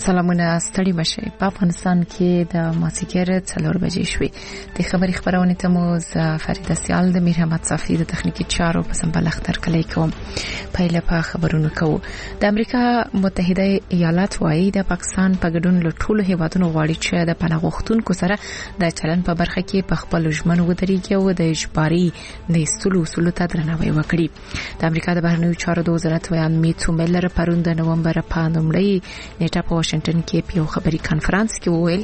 سلامونه ستړي مشه. په افغانستان کې د ماسیګر 4 بجې شوې. د خبري خبرونه ته مو فرید سیال د میر احمد صافی د تخنیکی چارو په سمبل اختر کلی کوم. پایله په خبرونو کو. د امریکا متحده ایالات وايي د پاکستان په ګډون له ټولو هیوادونو غواړي چې د پناه غوښتونکو سره د چلن په برخه کې په خپل ژمن ودرېږي او د اجباري د استلو اصولو ته درناوی وکړي. د امریکا د بهرنیو چارو د وزارت ویان میتو میلر پرون د نومبر په لومړۍ نیټه په واشنگټن کې په خبري کانفرنس کې وویل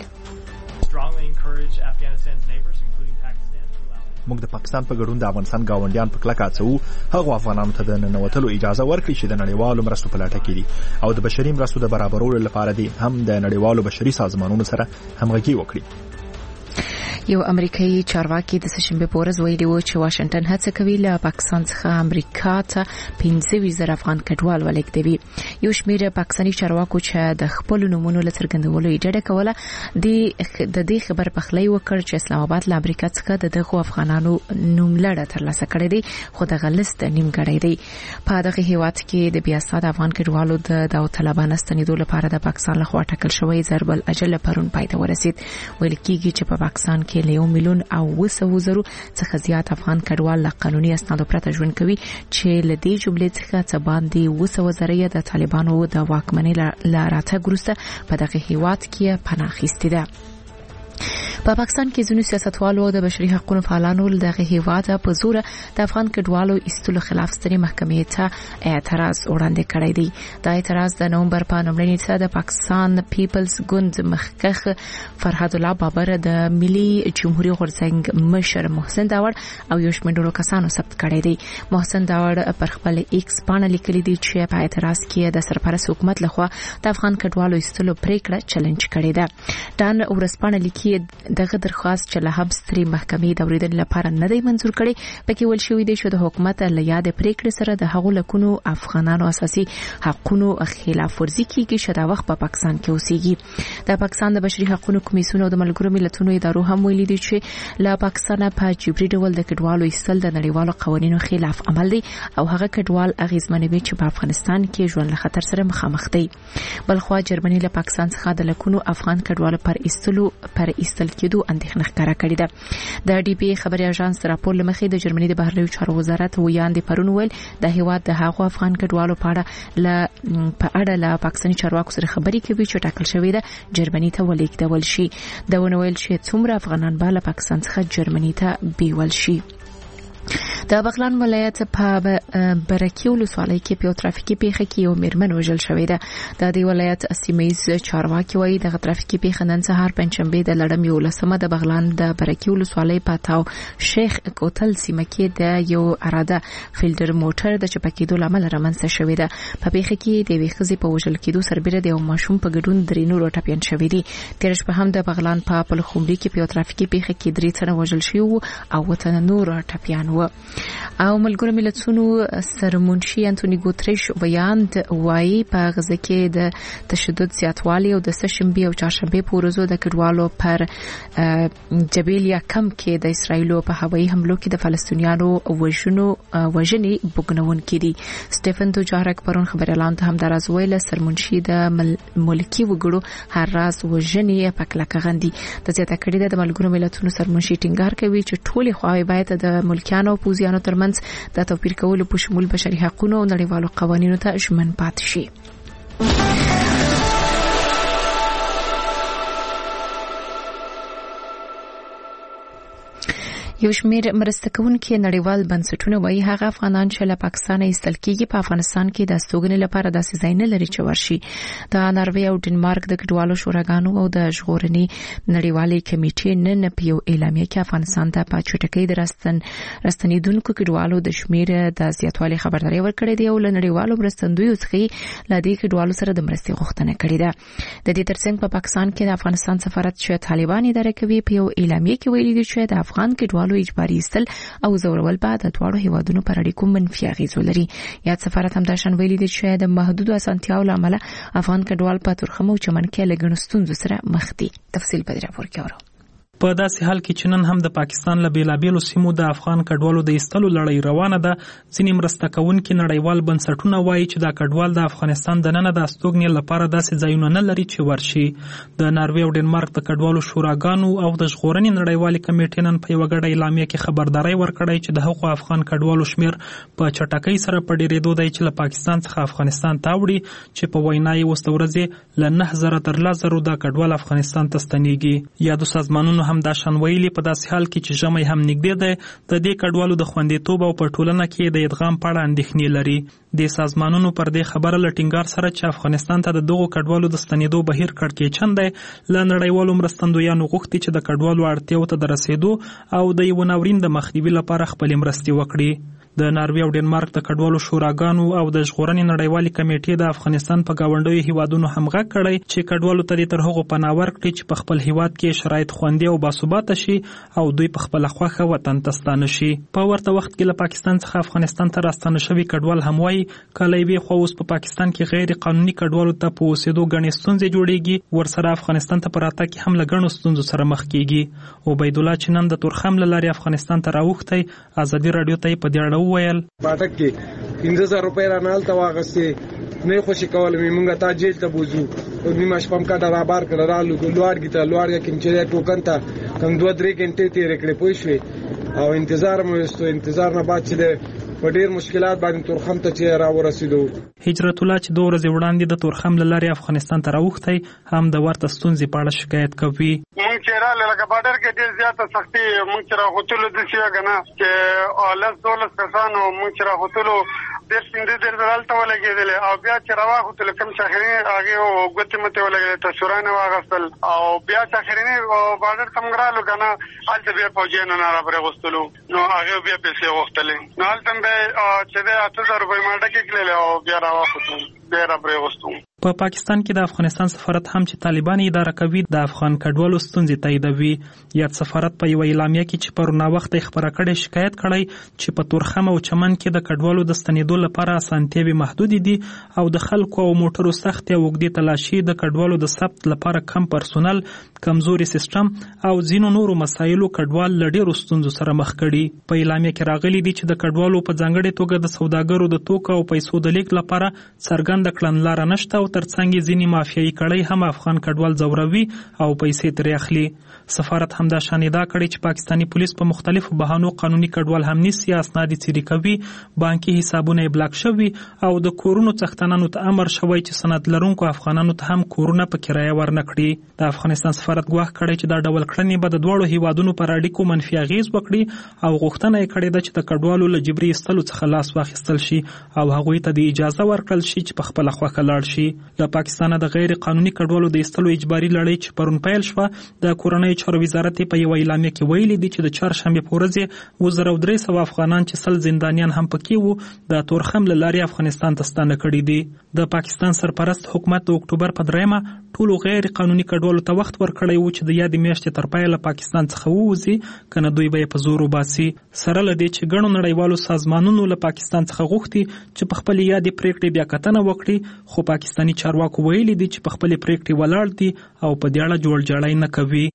موږ د پاکستان په ګډون د افغانستان گاونډیان په کلکه هڅو هغه افغانانو ته د ننوتلو اجازه ورکړي چې د نړیوالو مرستو په لټه کې دي او د بشري مرستو د برابرولو لپاره دي هم د نړیوالو بشري سازمانونو سره همغږي وکړي. یو امریکایي چارواکي د سشنبه په ورځ ویلي و چې واشنگټن هڅه کوي له پاکستان څخه امریکا ته 15,000 افغان کډوال ولېږدوي. یو شمېر پاکستاني چارواکو چې د خپل نومونو لڅرګندولو اجازه کوله د دې خبر په خلی وکړ چې اسلام آباد له امریکا څخه دغه افغانانو نوملړ ترلاسه کړی دی خو د غلست نیمګړی دی. په دغه هیواد کې د بیا ساده افغان کډوالو د داوطلبانه ستنېدو لپاره د پاکستان لخوا ټاکل شوی ضرب الاجل پرون پای ته ورسید. ویل کېږي چې په پاکستان کې له 1,000,000 څخه زیات افغان کډوال له قانوني اسنادو پرته ژوند کوي چې له دې جملې څخه څه باندې 200,000 د طالبانو د واکمنۍ له راتګ وروسته په دغه هیواد کې پناه اخیستې ده. په پاکستان کې ځینو سیاستوالو او د بشري حقوقو فعالانو دغه هیواد په زور د افغان کډوالو ایستلو خلاف سترې محکمې ته اعتراض وړاندې کړی دی. دا اعتراض د نومبر په لومړۍ نیټه د پاکستان پیپلز ګوند مخکخ فرهاد الله بابر د ملي جمهوریت غورځنګ مشر محسن داوړ او یو شمېر کسانو ثبت کړی دی. محسن داوړ پر خپل ایکس باندې لیکلي دی چې په اعتراض کې د سرپرست حکومت لخوا د افغان کډوالو ایستلو پریکړه چیلنج کړې ده. دان ورسپانه لیکي دغه درخواست چې له هبستري محکمې د اوریدل لپاره نه دی منزور کړي. پکې ول شوې دی چې د حکومت له یاد پریکړې سره د هغو لکونو افغانانو اساسي حقوقو خلاف ورزي کیږي چې دا وخت په پاکستان کې اوسېږي. د پاکستان د بشري حقوقو کمیسیون او د ملګرو ملتونو ادارو هم ویلي دي چې له پاکستان په جبري ډول د کډوالو ایستل د نړیوالو قوانینو خلاف عمل دی او هغه کډوال اغیزمنوي چې په افغانستان کې ژوند له خطر سره مخامخ دي. بلخوا جرمني له پاکستان څخه د لکونو افغان کډوالو پر ایستل کېدو اندېښنه ښکاره کړې ده. د ډي پی خبري اژانس راپور لمخې د جرمني د بهرنیو چارو وزارت ویاند پرون ویل د هیواد د هغو افغان کډوالو په اړه له پاکستاني چارواکو سره خبري کوي چې ټاکل شوې ده جرمني ته ولېږدول شي. دا ونویل چې څومره افغانان به له پاکستان څخه جرمني ته بیول شي. د بغلان ولایت په برکی ولسوالۍ کې په ترافیکي پیښه کې یو میرمن وژل شوې ده. د دې ولایت سیمه‌ایز چارواکي وایي د ترافیکي پیښه نن سهار پنځشنبه د لړم 11 د بغلان د برکی ولسوالۍ په تاو شیخ کوتل سیمه کې د یو اراده فیلډر موټر د چپکېدو لامل رامنځته شوې ده. په پیښه کې د ویخزي په وژل کېدو سربېره د یو ماشوم په ګډون درې نور ټپيان شوې دي. تیر شپه هم د بغلان په پلخمري کې په ترافیکي پیښه کې 3 تنه وژل شوي او 2 تنه نور ټپيان او ملګرو ملتونو سرمنشي انټونی ګوتریش ویاند وایي په غزه کې د تشدد زیاتوالی او د سشنبه او چهارشنبه په ورځو د کډوالو پر جبیلیا کم کې د اسرایل په هوایي حملو کې د فلسطینیانو وژنې بوګنون کړي. سټيفن دوجارک پرون خبر اعلان ته هم دراز ویل سرمنشي د ملکی وګړو هر راز وژنې په کلکه غندي. د زیاته کړي د ملګرو ملتونو سرمنشي ټینګار کوي چې ټولي خواوې باید د ملکیانو او پوزیانو ترمنځ د توپیر کولو په شمول بشري حقوقو او نړیوالو قوانینو ته ژمن پاتې شي. یو شمېر مرسته کوونکي نړیوال بنسټونه وایي هغه افغانان چې له پاکستان ایستل کېږي په افغانستان کې د استوګنې لپاره داسې ځای نه لري چې ورشي. د ناروې او ډنمارک د کډوالو شوراګانو او د ژغورنې نړیوالې کمیټې نن په یو اعلامیه کې افغانستان ته په چټکۍ د راستنېدونکو کډوالو د شمېر د زیاتوالي خبرداري ورکړې ده او له نړیوالو مرستندویو څخه له دې کډوالو سره د مرستې غوښتنه کړې ده. د دې ترڅنګ په پاکستان کې د افغانستان سفارت چې طالبان اداره کوي په یو اعلامیه کې ویلي دي چې د افغان کډوالو اجباري استل او زورول بعد د دواړو هیوادونو پر اړیکو منفي اغیز لري. یاد سفارت هم دا شان ویلي دي چې د محدود اسانتیاو لامل افغان کډوال په ترخم او چمن کې لګنستون سره مخ دي. تفصیل په راپور کې اورو. په داسې حال کې چې نن هم د پاکستان له بیلابیلو سیمو د افغان کډوالو د ایستلو لړۍ روانه ده، ځینې مرسته کوونکي نړیوال بنسټونه وایي چې دا کډوال د افغانستان دننه د استوګنې لپاره داسې ځایونه نه لري چې ورشي. د ناروې او ډنمارک د کډوالو شوراګانو او د ژغورنې نړیوالې کمیټې نن په یوه ګډه اعلامیه کې خبرداری ورکړی چې د هغو افغان کډوالو شمیر په چټکۍ سره په ډېرېدو دی چې له پاکستان څخه افغانستان ته اوړي، چې په وینا یې اوس د ورځې له 9,000 تر 10,000 دا کډوال افغانستان ته ستنېږي. یادو سازمانونو هم دا شان ویلي په داسې حال کې چې ژمی هم نږدې دی، د دې کډوالو د خوندیتوب او په ټولنه کې د ادغام په اړه اندېښنې لري. د سازمانونو پر دې خبره له ټینګار سره چې افغانستان ته د دغو کډوالو د ستنېدو بهیر کړکېچن دی، له نړیوالو مرستندویانو غوښتي چې د کډوالو اړتیاو ته د رسېدو او د یوه ناورین د مخنیوي لپاره خپلې مرستې وکړي. د ناروې او ډنمارک د کډوالو شوراګانو او د ژغورنې نړیوالې کمیټې د افغانستان په ګاونډیو هیوادونو هم غږ کړی چې کډوالو ته دې تر هغو پناه ورکړي چې په خپل هیواد کې شرایط خوندي او باثباته شي او دوی په خپله خوښه وطن ته ستانه شي. په ورته وخت کې له پاکستان څخه افغانستان ته راستانه شوي کډوال هم وایي که له یوې خوا اوس په پاکستان کې غیر قانوني کډوالو ته په اوسېدو ګڼې ستونزې جوړېږي، ورسره افغانستان ته په راتګ کې هم له ګڼو ستونزو سره مخ کېږي. عبیدالله چې نن د تورخم له لارې افغانستان ته راوښتی، ازادي راډیو ته یې په دې اړه وویل: کې 15,000 روپۍ رانال ته واغستې نه خوشي کول مونږه تا جیل ته بوزو او نیمه شپه کا دربار کړه رالو لوړ کې چې ټوکن ته کم 2-3 غنټې تیر کړې پوي شوې او انتظار مو وستو. انتظار نه بعد چې په ډېر مشکلات باندې تورخم ته چې را ورسېدو. هجرت الله چې 2 ورځې وړاندې د تورخم له لارې افغانستان ته راوښتی هم د ورته ستونزې په اړه شکایت کوي. مونږ چې راغله لکه بارډر کې ډېر زیاته سختي مونږ چې راغوتلو داسې که نه چې 10-12 کسانو مونږ چې راغوتلو ډېر پنځه دلته ولګېدلې او بیا چې راواغوتلو کوم چې اخرینې هغې ګوتې متې ولګېدلې تصویرانې واخیستل او بیا چې اخرینې بارډر ته مونږ رالو که نه هلته بیا پوځیانو نه رابرې غوښتلو نو هغې بیا پیسې غوښتلې نو هلته به چې دی 8,000 روپۍ ما ډکې کړلې او بیا راواخوتو بیا رابرې غوښتو. په پاکستان کې د افغانستان سفارت هم چې طالبان اداره کوي د افغان کډوالو ستونزې تاییدوي. یاد سفارت په یوه اعلامیه کې چې پرون ناوخته خبره کړې شکایت کړی چې په تورخم او چمن کې د کډوالو د ستنېدو لپاره اسانتیاوې محدودې دي او د خلکو او موټرو سختې او اوږدې تلاشي، د کډوالو د ثبت لپاره کم پرسونل، کمزوري سیستم او ځینو نورو مسایلو کډوال له ډېرو ستونزو سره مخ کړي. په اعلامیه کې راغلي دي چې د کډوالو په ځانګړې توګه د سوداګرو د توکو او پیسو د لیږد لپاره څرګنده کړنلاره نشته او ترڅنګ ځینې مافیایي کړۍ هم افغان کډوال ځوروي او پیسې ترې اخلي. سفارت هم دا شان ادعا کړې چې پاکستاني پولیس په مختلفو بهانو قانوني کډوال هم نیسي، اسناد یې څیرې کوي، بانکي حسابونه یې بلاک شوي او د کورونو څښتنانو ته امر شوی چې سند لرونکو افغانانو ته هم کورونه په کرایه ورنکړي. د افغانستان سفارت ګواښ کړی چې دا ډول کړنې به د دواړو هیوادونو پر اړیکو منفي اغیز وکړي او غوښتنه یې کړې ده چې د کډوالو له جبري ایستلو څخه لاس واخیستل شي او هغوی ته د اجازه ورکړل شي چې په خپله خوښه لاړ شي. له پاکستانه د غیر قانوني کډوالو د ایستلو اجباري لړۍ چې پرون پیل شوه، د کورنیو چارو وزارت په یوه اعلامیه کې ویلي دي چې د چهارشنبې په ورځ 2,300 افغانان چې 100 زندانیان هم پکې وو د تورخم له لارې افغانستان ته ستانه کړي دي. د پاکستان سرپرست حکومت د اکتوبر په 3 ټولو غیر قانوني کډوالو ته وخت ورکړی و چې د یادې میاشتې تر پایه له پاکستان څخه ووځي، که نه دوی به یې په زور وباسي. سره له دې چې ګڼو نړیوالو سازمانونو له پاکستان څخه غوښتي چې په خپلې یادې پرېکړې بیا کتنه وکړي، خو پاکستاني چارواکو ویلي دي چې په خپلې پرېکړې ولاړ دي او په دې اړه جوړجاړی نه کوي.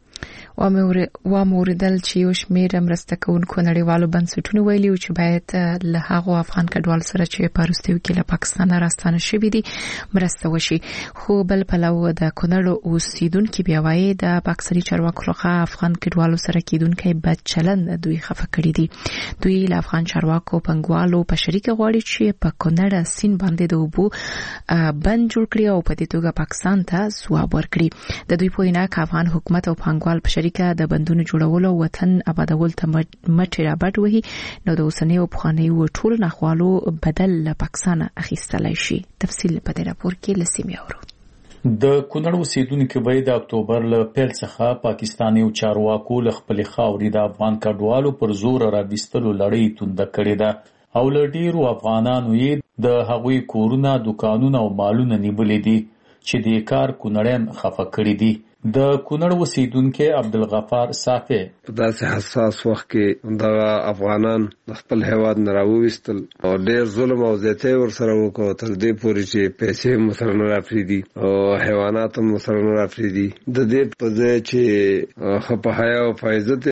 واوریدل چې یو شمېر مرسته کوونکو نړیوالو بنسټونو ویلي و چې باید له هغو افغان کډوال سره چې په وروستیو کې له پاکستان راستانه شوي دي مرسته وشي. خو بل پلو د کونړ اوسیدونکي بیا وایي د پاکستاني چارواکو لخوا افغان کډوالو سره کېدونکی بد چلند دوی خفه کړي دي. دوی له افغان چارواکو پنګوالو په شریکه غواړي چې په کونړ سیند باندې د اوبو بند جوړ کړي او په دې توګه پاکستان ته ځواب ورکړي. د دوی په وینا که افغان حکومت او پنګوال په شریکه د بندونو جوړولو وطن آبادول ته مټې رابټ وهي، نو د اوسنیو پخوانیو ټولو ناخوالو بدل له پاکستانه اخیستلی شي. تفصیل په دې راپور کې له سیمې اورو. د کونړ اوسیدونکو وایي د اکتوبر له پیل څخه پاکستاني چارواکو له خپلې خاورې د افغان کډوالو پر زور راویستلو لړۍ تونده کړې ده او له ډېرو افغانانو یې د هغوی کورونه، دوکانونه او مالونه نیولې دي چې د کار کونړیان خفه کړي دي. د کونړ اوسیدونکو عبدالغفار صافی په داسې حساس وخت کې د افغانان د خپل هیواد نه راوویستل او ډېر ظلم او زیاتی ورسره وکړو تر دې پورې چې پیسې هم سره نه راپرېږدي او حیوانات هم سره نه راپرېږدي. د دې په ځای چې ښه په حیا او په عزت